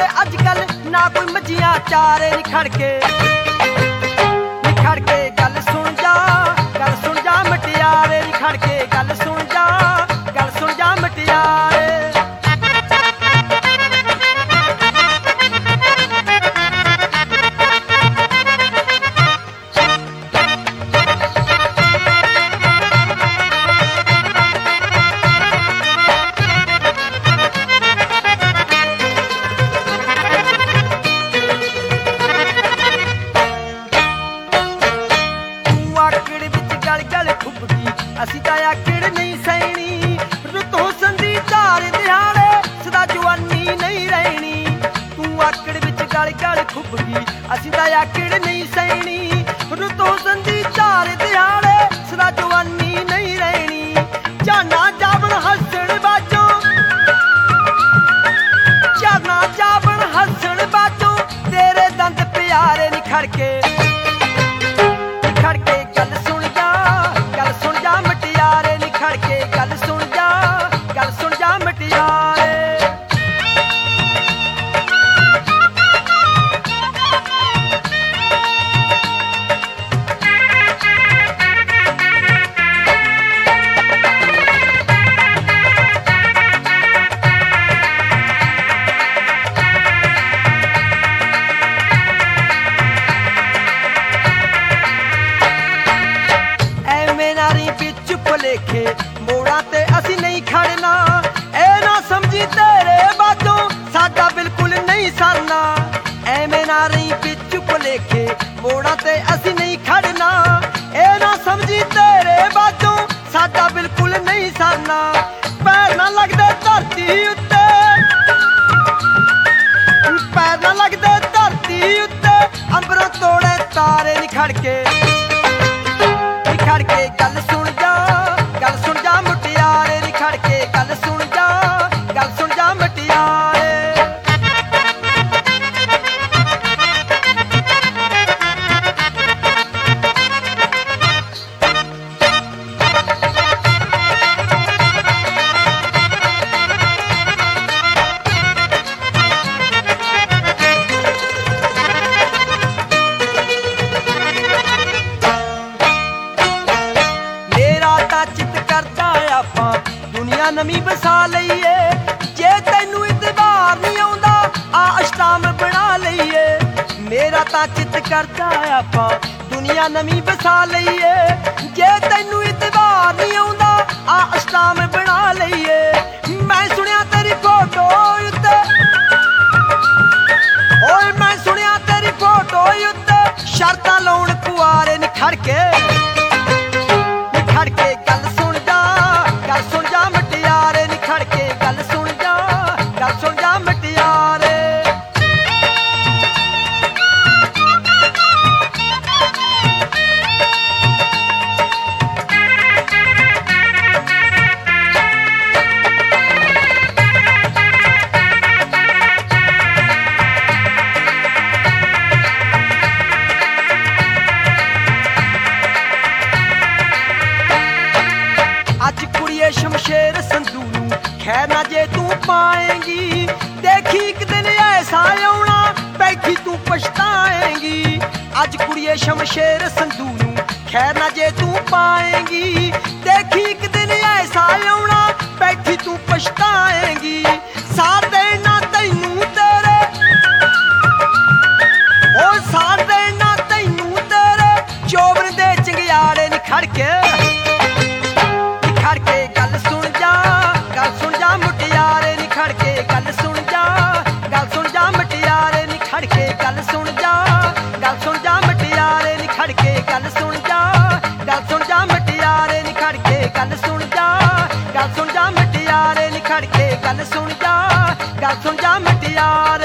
ते अजकल ना कोई मजियां चारे निखड़ के गल सुन जा मटियारे निखड़ के गल सुन जा मटियारे। असी तां आकड़ नहीं सैनी रुतों संदी चार दिहाड़े सदा जवानी नहीं रहनी। तू आकड़ विच गल गल खुब गई असी तां आकड़ नहीं सैनी रुतों संदी चार दिहाड़े सदा जवानी नहीं रहनी। जाना जावन हसन बाजो तेरे दंद प्यारे निखड़ के गल सुन जा मटियारे निखड़ के गल सुन जा मटियारे। लेखे मोड़ा ते असी नहीं खड़ना ए ना समझी तेरे बातों साडा बिल्कुल नहीं सरना। एवें ना रही पिच लेखे मोड़ा ते असी नहीं खड़ना ए ना समझी तेरे बातों साडा बिल्कुल नहीं सरना। पैर ना लगदे धरती उत्ते अंबरों तोड़े तारे निखड़ के गल सुन जा मुटियारे निखड़ के गल सुन जा मटियारे। दुनिया नवी बसा लईए जे तैनू इतबार नहीं आउंदा आ अष्टाम बना लईए। मेरा तां चित करदा आपां दुनिया नवी बसा लईए जे तैनू इतबार नहीं आउंदा आ अष्टाम बना लईए। मैं सुनिया तेरी फोटो उत्ते शर्तां लाउण कुआरे निखड़ के गल सुन जा मटियारे निखड़ के गल सुन जा मटियारे। अज कुड़िए शमशेर संधू नू खैर ना जे तू पाएंगी देखी एक दिन ऐसा आउणा बैठी तू पछताएंगी। अज कुड़िए शमशेर संधू नू खैर ना जे तू पाएंगी देखी एक दिन ऐसा आउणा बैठी तू पछताएंगी। साथ देना तैनू तेरे चोबन दे चंगियाड़े निखड़ के गल सुन जा मुटियारे निखड़ के गल सुन जा मटियारे निखड़ के गल सुन जा मटियारे निखड़ के गल सुन जा मटियारे निखड़ के गल सुन जा मटियारे निखड़ के गल सुन जा मटियारे।